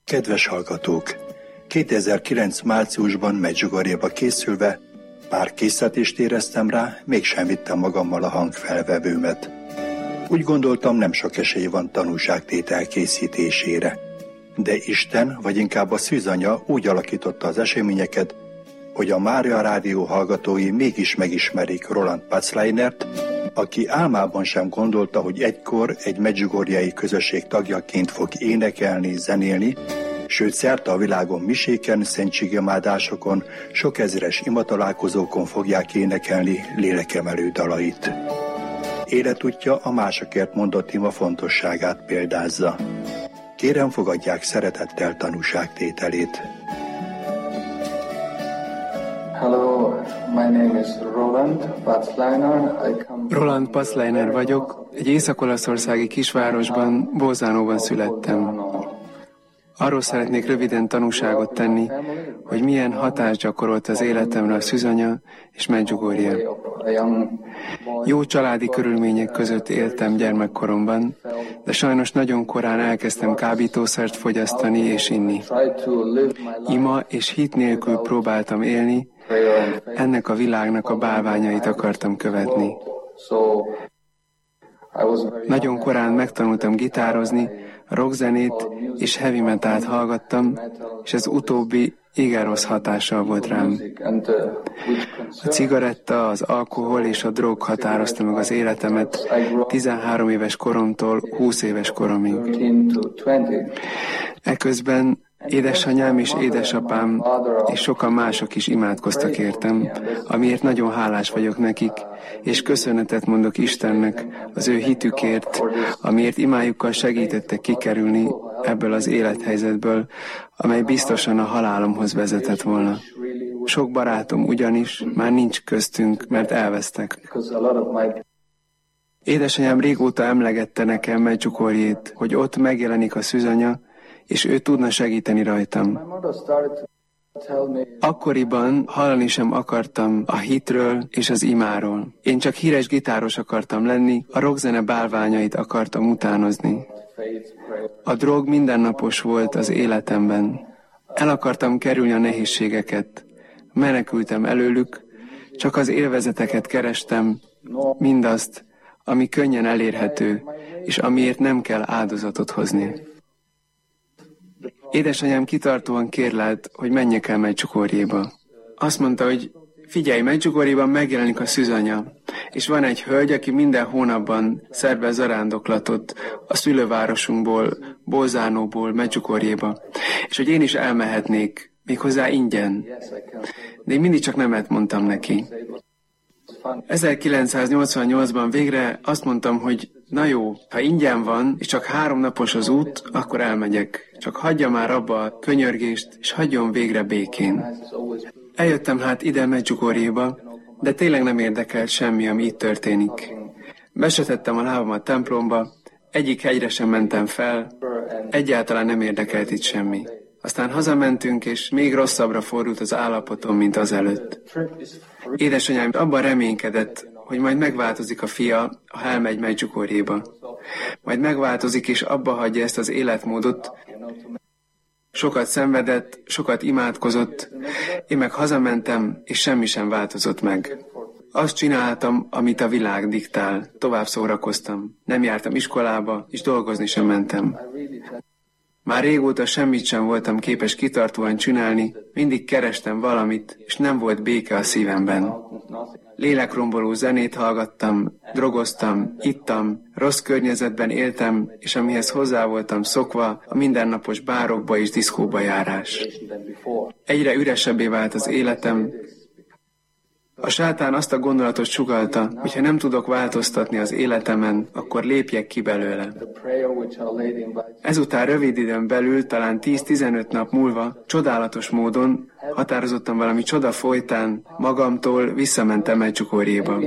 Kedves hallgatók! 2009. márciusban Medjugorjéba készülve pár késztetést éreztem rá, mégsem vittem magammal a hangfelvevőmet. Úgy gondoltam, nem sok esély van tanúságtétel készítésére. De Isten, vagy inkább a szűzanya úgy alakította az eseményeket, hogy a Mária Rádió hallgatói mégis megismerik Roland Pacleinert, aki álmában sem gondolta, hogy egykor egy medjugorjei közösség tagjaként fog énekelni, zenélni, sőt szerte a világon miséken, szentségemádásokon, sok ezeres imatalálkozókon fogják énekelni lélekemelő dalait. Életútja a másokért mondott ima fontosságát példázza. Kérem, fogadják szeretettel tanúságtételét. Hello, my name is Roland Pacleiner. Roland Pacleiner vagyok, egy észak-olaszországi kisvárosban, Bolzánóban születtem. Arról szeretnék röviden tanúságot tenni, hogy milyen hatást gyakorolt az életemre a szűzanya és Medjugorje. Jó családi körülmények között éltem gyermekkoromban, de sajnos nagyon korán elkezdtem kábítószert fogyasztani és inni. Ima és hit nélkül próbáltam élni, ennek a világnak a bálványait akartam követni. Nagyon korán megtanultam gitározni, rockzenét és heavy metalt hallgattam, és ez utóbbi igen rossz hatással volt rám. A cigaretta, az alkohol és a drog határozta meg az életemet 13 éves koromtól 20 éves koromig. Eközben édesanyám és édesapám és sokan mások is imádkoztak értem, amiért nagyon hálás vagyok nekik, és köszönetet mondok Istennek az ő hitükért, amiért imájukkal segítettek kikerülni ebből az élethelyzetből, amely biztosan a halálomhoz vezetett volna. Sok barátom ugyanis már nincs köztünk, mert elvesztek. Édesanyám régóta emlegette nekem Medjugorjét, hogy ott megjelenik a szűzanya, és ő tudna segíteni rajtam. Akkoriban hallani sem akartam a hitről és az imáról. Én csak híres gitáros akartam lenni, a rockzene bálványait akartam utánozni. A drog mindennapos volt az életemben. El akartam kerülni a nehézségeket. Menekültem előlük, csak az élvezeteket kerestem, mindazt, ami könnyen elérhető, és amiért nem kell áldozatot hozni. Édesanyám kitartóan kérlelt, hogy menjek el Medjugorjéba. Azt mondta, hogy figyelj, Medjugorjéban megjelenik a szűzanya, és van egy hölgy, aki minden hónapban szervez zarándoklatot a szülővárosunkból, Bolzánóból Medjugorjéba, és hogy én is elmehetnék, méghozzá ingyen. De én mindig csak nemet mondtam neki. 1988-ban végre azt mondtam, hogy na jó, ha ingyen van, és csak 3 napos az út, akkor elmegyek. Csak hagyja már abba a könyörgést, és hagyjon végre békén. Eljöttem hát ide Medjugorjéba, de tényleg nem érdekelt semmi, ami itt történik. Besetettem a lábam a templomba, egyik hegyre sem mentem fel, egyáltalán nem érdekelt itt semmi. Aztán hazamentünk, és még rosszabbra fordult az állapotom, mint azelőtt. Édesanyám abban reménykedett, hogy majd megváltozik a fia, ha elmegy Medjugorjéba. Majd megváltozik, és abba hagyja ezt az életmódot. Sokat szenvedett, sokat imádkozott, én meg hazamentem, és semmi sem változott meg. Azt csináltam, amit a világ diktál, tovább szórakoztam. Nem jártam iskolába, és dolgozni sem mentem. Már régóta semmit sem voltam képes kitartóan csinálni, mindig kerestem valamit, és nem volt béke a szívemben. Lélekromboló zenét hallgattam, drogoztam, ittam, rossz környezetben éltem, és amihez hozzá voltam szokva, a mindennapos bárokba és diszkóba járás. Egyre üresebbé vált az életem. A sátán azt a gondolatot sugallta, hogy ha nem tudok változtatni az életemen, akkor lépjek ki belőle. Ezután rövid időn belül, talán 10-15 nap múlva, csodálatos módon, határozottan valami csoda folytán, magamtól visszamentem Medjugorjéba.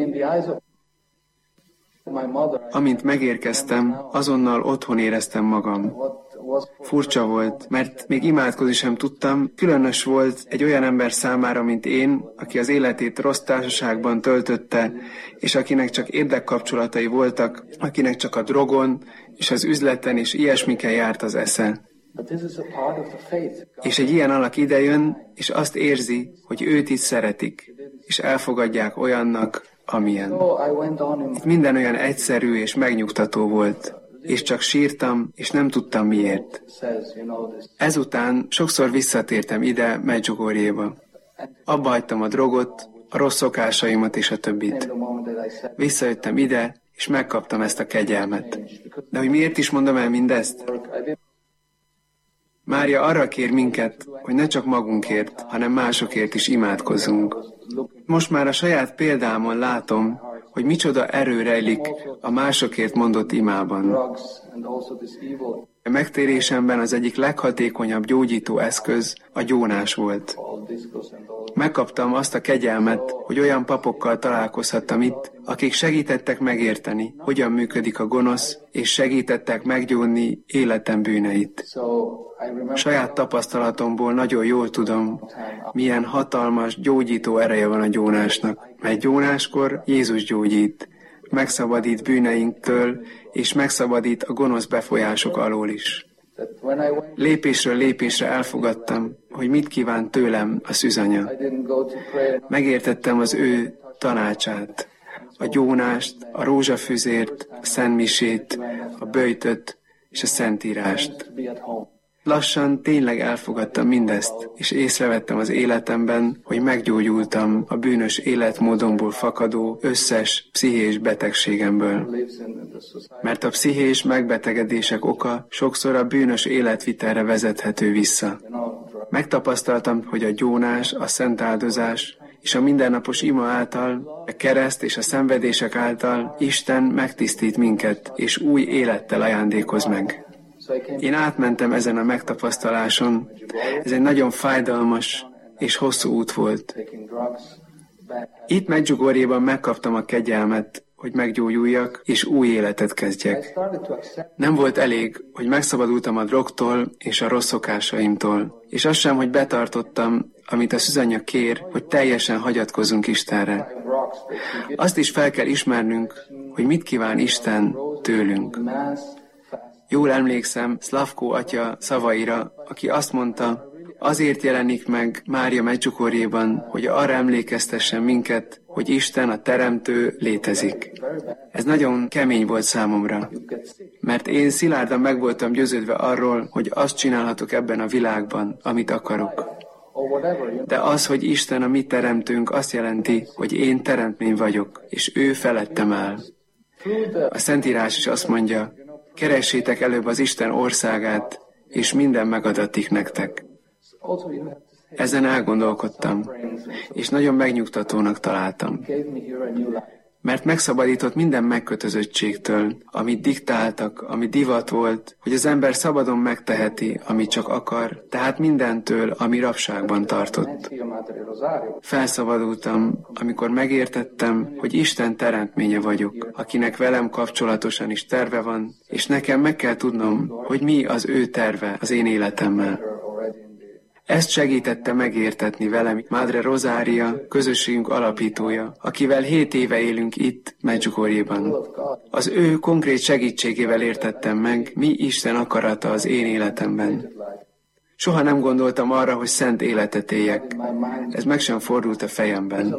Amint megérkeztem, azonnal otthon éreztem magam. Furcsa volt, mert még imádkozni sem tudtam, különös volt egy olyan ember számára, mint én, aki az életét rossz társaságban töltötte, és akinek csak érdekkapcsolatai voltak, akinek csak a drogon és az üzleten és ilyesmiken járt az esze. És egy ilyen alak idejön, és azt érzi, hogy őt itt szeretik, és elfogadják olyannak, amilyen. Itt minden olyan egyszerű és megnyugtató volt, és csak sírtam, és nem tudtam miért. Ezután sokszor visszatértem ide, Medjugorjéba. Abba hagytam a drogot, a rossz szokásaimat és a többit. Visszajöttem ide, és megkaptam ezt a kegyelmet. De hogy miért is mondom el mindezt? Mária arra kér minket, hogy ne csak magunkért, hanem másokért is imádkozzunk. Most már a saját példámon látom, hogy micsoda erő rejlik a másokért mondott imában. A megtérésemben az egyik leghatékonyabb gyógyító eszköz a gyónás volt. Megkaptam azt a kegyelmet, hogy olyan papokkal találkozhattam itt, akik segítettek megérteni, hogyan működik a gonosz, és segítettek meggyónni életem bűneit. Saját tapasztalatomból nagyon jól tudom, milyen hatalmas, gyógyító ereje van a gyónásnak, mert gyónáskor Jézus gyógyít, megszabadít bűneinktől, és megszabadít a gonosz befolyások alól is. Lépésről lépésre elfogadtam, hogy mit kíván tőlem a szűzanya. Megértettem az ő tanácsát, a gyónást, a rózsafüzért, a szentmisét, a böjtöt és a szentírást. Lassan tényleg elfogadtam mindezt, és észrevettem az életemben, hogy meggyógyultam a bűnös életmódomból fakadó összes pszichés betegségemből. Mert a pszichés megbetegedések oka sokszor a bűnös életvitelre vezethető vissza. Megtapasztaltam, hogy a gyónás, a szentáldozás és a mindennapos ima által, a kereszt és a szenvedések által Isten megtisztít minket, és új élettel ajándékoz meg. Én átmentem ezen a megtapasztaláson, ez egy nagyon fájdalmas és hosszú út volt. Itt Medjugorjéban megkaptam a kegyelmet, hogy meggyógyuljak és új életet kezdjek. Nem volt elég, hogy megszabadultam a drogtól és a rossz szokásaimtól, és az sem, hogy betartottam, amit a szűzanya kér, hogy teljesen hagyatkozzunk Istenre. Azt is fel kell ismernünk, hogy mit kíván Isten tőlünk. Jól emlékszem Szlavkó atya szavaira, aki azt mondta, azért jelenik meg Mária Medjugorjéban, hogy arra emlékeztessen minket, hogy Isten, a Teremtő létezik. Ez nagyon kemény volt számomra, mert én szilárdan meg voltam győződve arról, hogy azt csinálhatok ebben a világban, amit akarok. De az, hogy Isten a mi teremtőnk, azt jelenti, hogy én teremtmény vagyok, és ő felettem áll. A Szentírás is azt mondja, keressétek előbb az Isten országát, és minden megadatik nektek. Ezen elgondolkodtam, és nagyon megnyugtatónak találtam. Mert megszabadított minden megkötözöttségtől, amit diktáltak, ami divat volt, hogy az ember szabadon megteheti, amit csak akar, tehát mindentől, ami rabságban tartott. Felszabadultam, amikor megértettem, hogy Isten teremtménye vagyok, akinek velem kapcsolatosan is terve van, és nekem meg kell tudnom, hogy mi az ő terve az én életemmel. Ezt segítette megértetni velem Madre Rosaria, közösségünk alapítója, akivel 7 éve élünk itt, Medjugorjéban. Az ő konkrét segítségével értettem meg, mi Isten akarata az én életemben. Soha nem gondoltam arra, hogy szent életet éljek. Ez meg sem fordult a fejemben.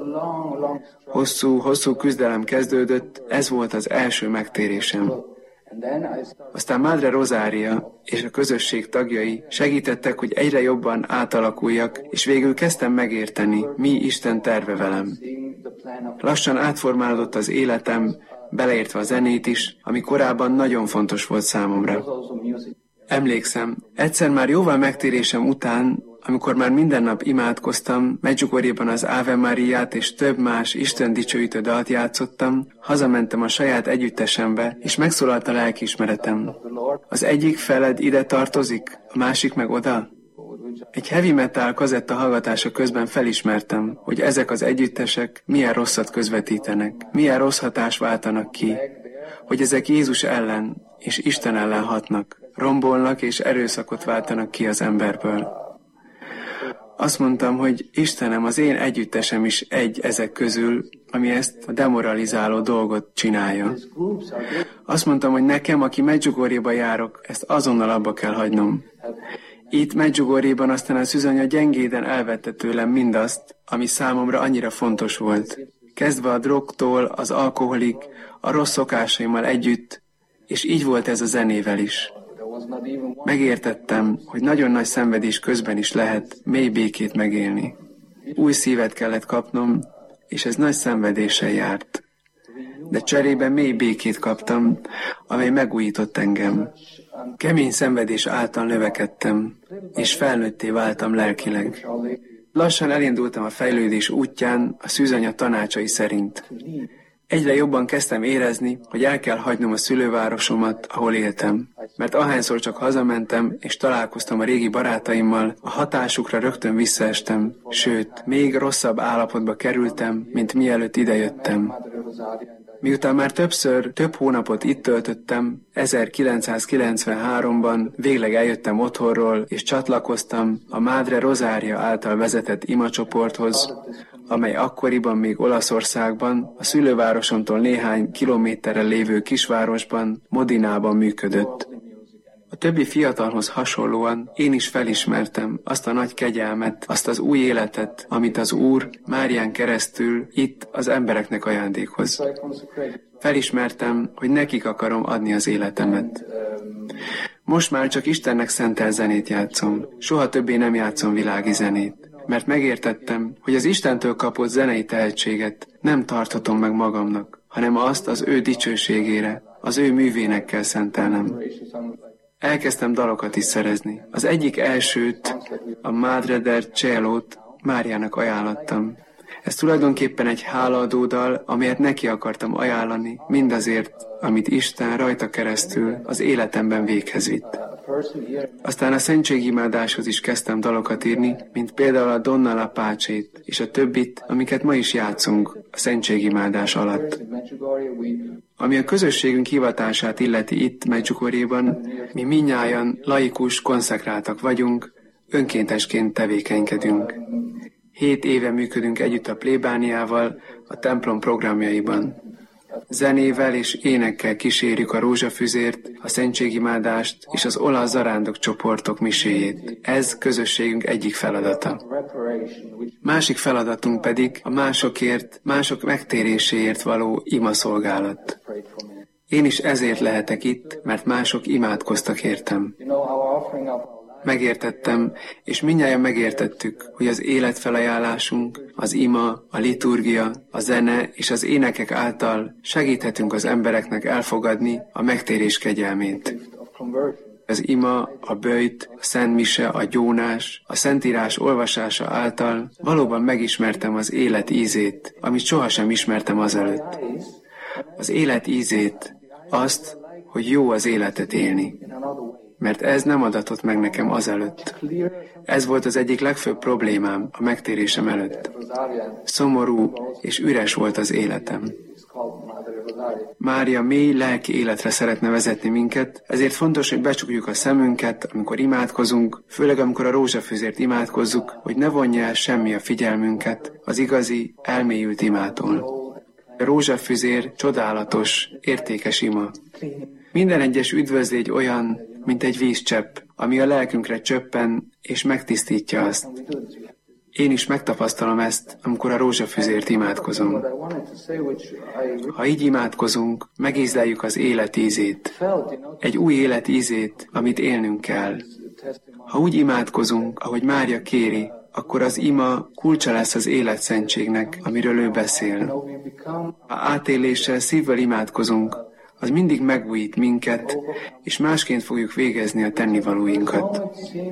Hosszú küzdelem kezdődött, ez volt az első megtérésem. Aztán Madre Rosaria és a közösség tagjai segítettek, hogy egyre jobban átalakuljak, és végül kezdtem megérteni, mi Isten terve velem. Lassan átformálódott az életem, beleértve a zenét is, ami korábban nagyon fontos volt számomra. Emlékszem, egyszer már jóval megtérésem után, amikor már minden nap imádkoztam, Medjugorjéban az Ave Mariát és több más Isten dicsőítő dalt játszottam, hazamentem a saját együttesembe, és megszólalt a lelkiismeretem. Az egyik feled ide tartozik, a másik meg oda? Egy heavy metal kazetta hallgatása közben felismertem, hogy ezek az együttesek milyen rosszat közvetítenek, milyen rossz hatást váltanak ki, hogy ezek Jézus ellen és Isten ellen hatnak, rombolnak és erőszakot váltanak ki az emberből. Azt mondtam, hogy Istenem, az én együttesem is egy ezek közül, ami ezt a demoralizáló dolgot csinálja. Azt mondtam, hogy nekem, aki Medjugorjéba járok, ezt azonnal abba kell hagynom. Itt Medjugorjéban aztán a szűzanya gyengéden elvette tőlem mindazt, ami számomra annyira fontos volt. Kezdve a drogtól, az alkoholig, a rossz szokásaimmal együtt, és így volt ez a zenével is. Megértettem, hogy nagyon nagy szenvedés közben is lehet mély békét megélni. Új szívet kellett kapnom, és ez nagy szenvedéssel járt. De cserébe mély békét kaptam, amely megújított engem. Kemény szenvedés által növekedtem, és felnőtté váltam lelkileg. Lassan elindultam a fejlődés útján a szűzanya tanácsai szerint. Egyre jobban kezdtem érezni, hogy el kell hagynom a szülővárosomat, ahol éltem. Mert ahányszor csak hazamentem, és találkoztam a régi barátaimmal, a hatásukra rögtön visszaestem, sőt, még rosszabb állapotba kerültem, mint mielőtt idejöttem. Miután már több hónapot itt töltöttem, 1993-ban végleg eljöttem otthonról, és csatlakoztam a Madre Rosaria által vezetett imacsoporthoz, amely akkoriban még Olaszországban, a szülővárosomtól néhány kilométerrel lévő kisvárosban, Modinában működött. A többi fiatalhoz hasonlóan én is felismertem azt a nagy kegyelmet, azt az új életet, amit az Úr Márián keresztül itt az embereknek ajándékoz. Felismertem, hogy nekik akarom adni az életemet. Most már csak Istennek szentelt zenét játszom. Soha többé nem játszom világi zenét. Mert megértettem, hogy az Istentől kapott zenei tehetséget nem tarthatom meg magamnak, hanem azt az ő dicsőségére, az ő művének kell szentelnem. Elkezdtem dalokat is szerezni. Az egyik elsőt, a Madre del Cielót Máriának ajánlottam. Ez tulajdonképpen egy hálaadó dal, amelyet neki akartam ajánlani, mindazért, amit Isten rajta keresztül az életemben véghez vitt. Aztán a szentségimádáshoz is kezdtem dalokat írni, mint például a Donna la Pace-t és a többit, amiket ma is játszunk a szentségimádás alatt. Ami a közösségünk hivatását illeti itt, Medjugorjéban, mi mindnyájan laikus, konszekráltak vagyunk, önkéntesként tevékenykedünk. 7 éve működünk együtt a plébániával, a templom programjaiban. Zenével és énekkel kísérjük a rózsafüzért, a szentségimádást és az olasz zarándok csoportok miséjét. Ez közösségünk egyik feladata. Másik feladatunk pedig a másokért, mások megtéréséért való imaszolgálat. Én is ezért lehetek itt, mert mások imádkoztak értem. Megértettem, és mindnyájan megértettük, hogy az életfelajánlásunk, az ima, a liturgia, a zene és az énekek által segíthetünk az embereknek elfogadni a megtérés kegyelmét. Az ima, a böjt, a szent mise, a gyónás, a szentírás olvasása által valóban megismertem az élet ízét, amit sohasem ismertem azelőtt. Az élet ízét, azt, hogy jó az életet élni. Mert ez nem adatott meg nekem azelőtt. Ez volt az egyik legfőbb problémám a megtérésem előtt. Szomorú és üres volt az életem. Mária mély lelki életre szeretne vezetni minket, ezért fontos, hogy becsukjuk a szemünket, amikor imádkozunk, főleg amikor a rózsafüzért imádkozzuk, hogy ne vonja el semmi a figyelmünket az igazi, elmélyült imától. A rózsafüzér csodálatos, értékes ima. Minden egyes üdvözlégy olyan, mint egy vízcsepp, ami a lelkünkre csöppen és megtisztítja azt. Én is megtapasztalom ezt, amikor a rózsafüzért imádkozom. Ha így imádkozunk, megízleljük az élet ízét. Egy új élet ízét, amit élnünk kell. Ha úgy imádkozunk, ahogy Mária kéri, akkor az ima kulcsa lesz az életszentségnek, amiről ő beszél. Ha átéléssel, szívvel imádkozunk, az mindig megújít minket, és másként fogjuk végezni a tennivalóinkat.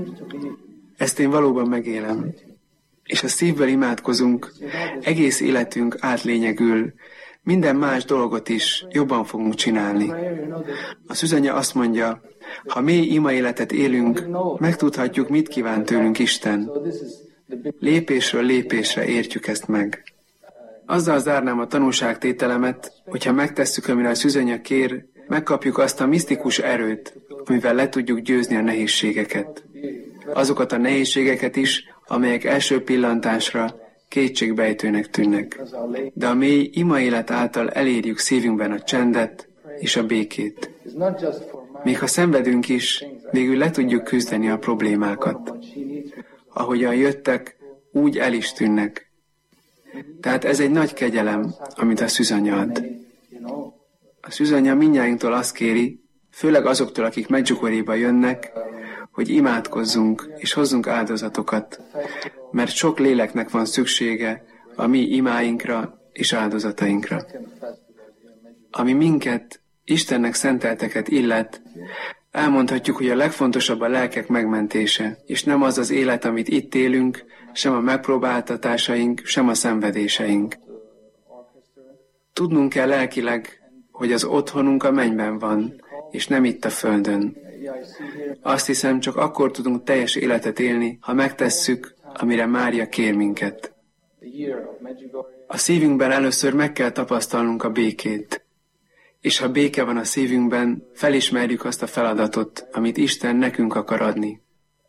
Ezt én valóban megélem. És ha szívvel imádkozunk, egész életünk átlényegül, minden más dolgot is jobban fogunk csinálni. A szűzanya azt mondja, ha mély ima életet élünk, megtudhatjuk, mit kíván tőlünk Isten. Lépésről lépésre értjük ezt meg. Azzal zárnám a tanúságtételemet, hogyha megtesszük, amire a szűzanya kér, megkapjuk azt a misztikus erőt, amivel le tudjuk győzni a nehézségeket. Azokat a nehézségeket is, amelyek első pillantásra kétségbejtőnek tűnnek. De a mély imaélet által elérjük szívünkben a csendet és a békét. Még ha szenvedünk is, végül le tudjuk küzdeni a problémákat. Ahogyan jöttek, úgy el is tűnnek. Tehát ez egy nagy kegyelem, amit a szűzanya ad. A szűzanya mindnyájunktól azt kéri, főleg azoktól, akik Medjugorjéba jönnek, hogy imádkozzunk és hozzunk áldozatokat, mert sok léleknek van szüksége a mi imáinkra és áldozatainkra. Ami minket, Istennek szentelteket illet, elmondhatjuk, hogy a legfontosabb a lelkek megmentése, és nem az az élet, amit itt élünk, sem a megpróbáltatásaink, sem a szenvedéseink. Tudnunk kell lelkileg, hogy az otthonunk a mennyben van, és nem itt a földön. Azt hiszem, csak akkor tudunk teljes életet élni, ha megtesszük, amire Mária kér minket. A szívünkben először meg kell tapasztalnunk a békét. És ha béke van a szívünkben, felismerjük azt a feladatot, amit Isten nekünk akar adni.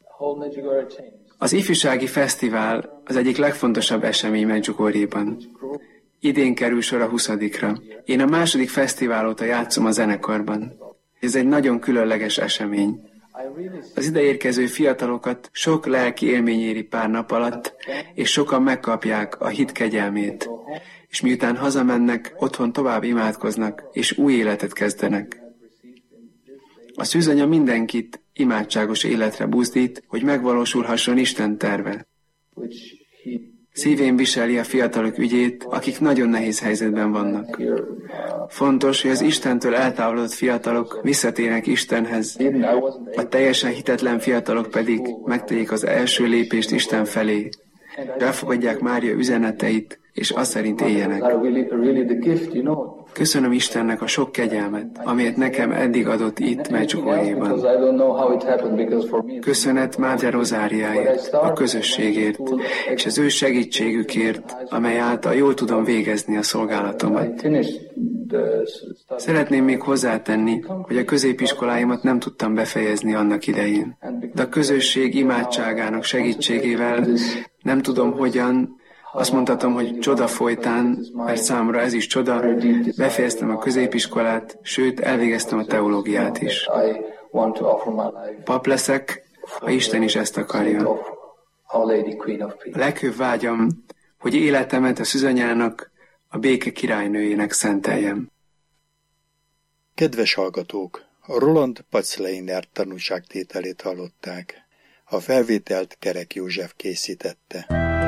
Az ifjúsági fesztivál az egyik legfontosabb esemény Medjugorjéban. Idén kerül sor a 20-ra. Én a második fesztivál óta játszom a zenekarban. Ez egy nagyon különleges esemény. Az ide érkező fiatalokat sok lelki élmény éri pár nap alatt, és sokan megkapják a hit kegyelmét. És miután hazamennek, otthon tovább imádkoznak, és új életet kezdenek. A szűzanya mindenkit imádságos életre buzdít, hogy megvalósulhasson Isten terve. Szívén viseli a fiatalok ügyét, akik nagyon nehéz helyzetben vannak. Fontos, hogy az Istentől eltávolodott fiatalok visszatérnek Istenhez, a teljesen hitetlen fiatalok pedig megtegyék az első lépést Isten felé, elfogadják Mária üzeneteit, és azt szerint éljenek. Köszönöm Istennek a sok kegyelmet, amelyet nekem eddig adott itt Medjugorjéban. Köszönet Mária Rozáriáért, a közösségért, és az ő segítségükért, amely által jól tudom végezni a szolgálatomat. Szeretném még hozzátenni, hogy a középiskoláimat nem tudtam befejezni annak idején. De a közösség imádságának segítségével nem tudom hogyan, azt mondhatom, hogy csoda folytán, mert számomra ez is csoda, befejeztem a középiskolát, sőt, elvégeztem a teológiát is. Pap leszek, ha Isten is ezt akarja. A legfőbb vágyam, hogy életemet a szűzanyának, a béke királynőjének szenteljem. Kedves hallgatók, Roland Pacleiner tanúságtételét hallották. A felvételt Kerek József készítette.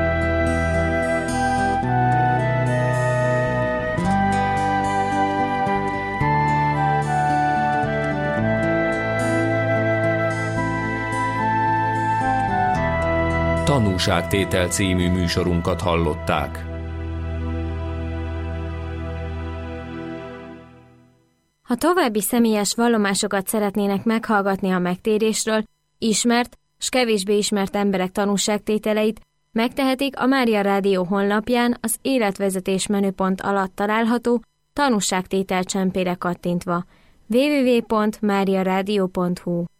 Tanúságtétel című műsorunkat hallották. Ha további személyes vallomásokat szeretnének meghallgatni a megtérésről, ismert s kevésbé ismert emberek tanúságtételeit, megtehetik a Mária Rádió honlapján az életvezetés menüpont alatt található tanúságtétel csempére kattintva. www.mariaradio.hu